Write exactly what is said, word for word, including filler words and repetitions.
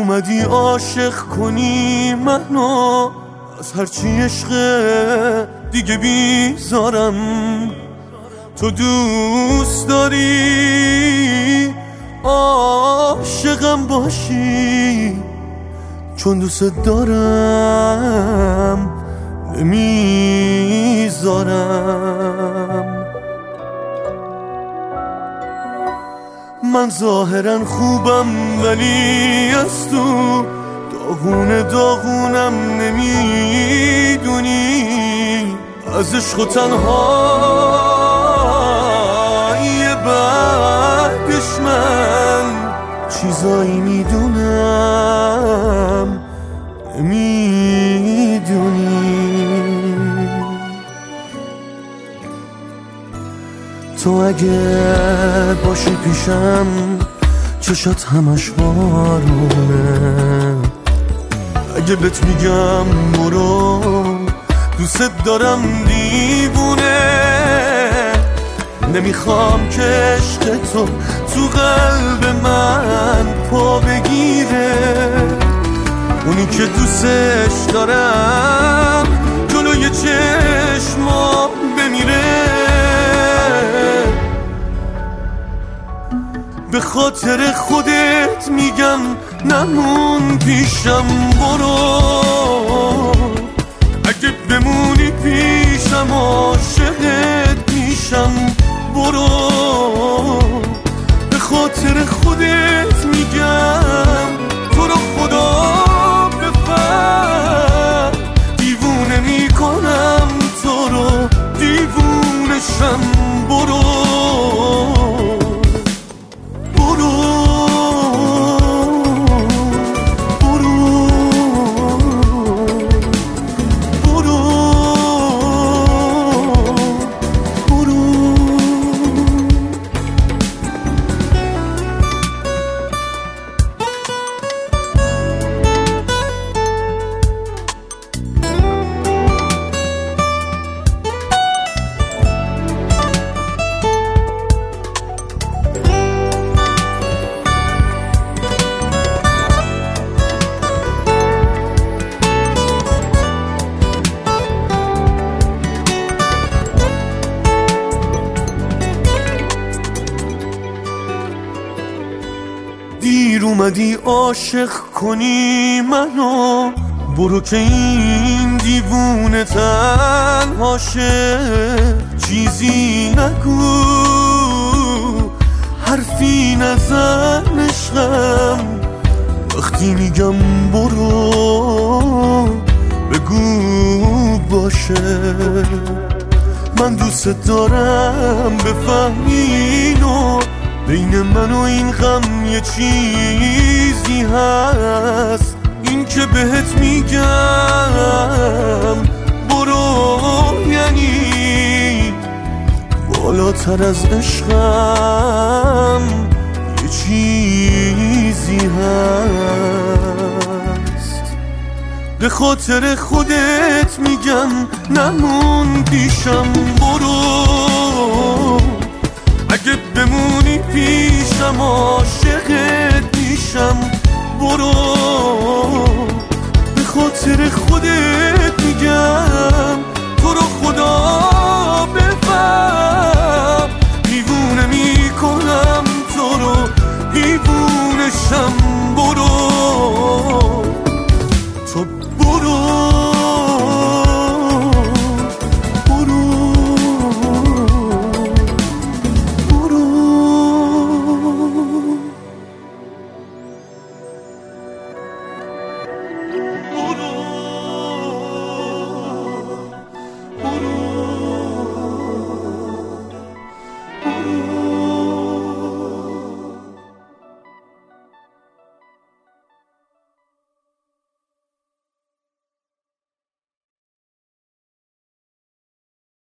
اومدی عاشق کنی منو، از هرچی عشق دیگه بیزارم. تو دوست داری عاشقم باشی، چون دوست دارم نمیذارم. من ظاهرا خوبم ولی از تو داغون داغونم. نمیدونی از عشق و تنهایی بعدش من چیزایی میدونم نمیدونی. تو اگه باشی پیشم چشات همش بارونه. اگه بهت میگم برو دوست دارم دیوونه. نمیخوام که عشق تو تو قلب من پا بگیره. اونی که دوستش دارم جلوی چشمام بمیره. به خاطر خودت میگم نمون پیشم برو. اگه بمونی پیشم عاشقت میشم برو. به خاطر خودت میگم تو رو خدا بفهم. دیوونه میکنم تو رو دیوونشم برو. دیر اومدی عاشق کنی منو، برو که این دیوونه تنهاشه. چیزی نگو حرفی نزن عشقم. وقتی میگم برو بگو باشه. من دوست دارم بفهمینو، بین من و این غم یه چیزی هست. این که بهت میگم برو یعنی بالاتر از عشقم یه چیزی هست. به خاطر خودت میگم نمون پیشم برو. اگه بمونی پیشم عاشقت میشم برو. به خاطر خودت میگم